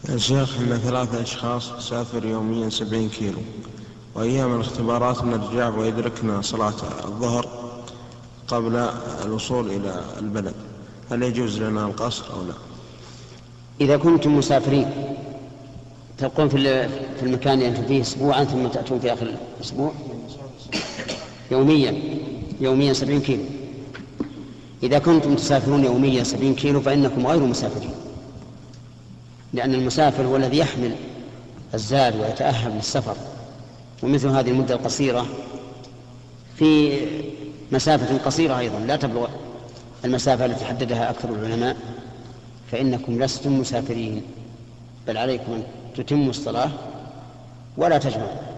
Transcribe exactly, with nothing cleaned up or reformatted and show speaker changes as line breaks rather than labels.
يا شيخ، إن ثلاثة أشخاص سافر يوميا سبعين كيلو، وأيام الاختبارات نرجع ويدركنا صلاة الظهر قبل الوصول إلى البلد، هل يجوز لنا القصر أو لا؟
إذا كنتم مسافرين تبقون في المكان اللي أنتم فيه أسبوعا ثم تأتون في آخر الأسبوع يوميا يوميا سبعين كيلو، إذا كنتم تسافرون يوميا سبعين كيلو فإنكم غير مسافرين، لأن المسافر هو الذي يحمل الزاد ويتأهب للسفر، ومثل هذه المدة القصيرة في مسافة قصيرة أيضا لا تبلغ المسافة التي حددها أكثر العلماء، فإنكم لستم مسافرين، بل عليكم أن تتموا الصلاة ولا تجمعوا.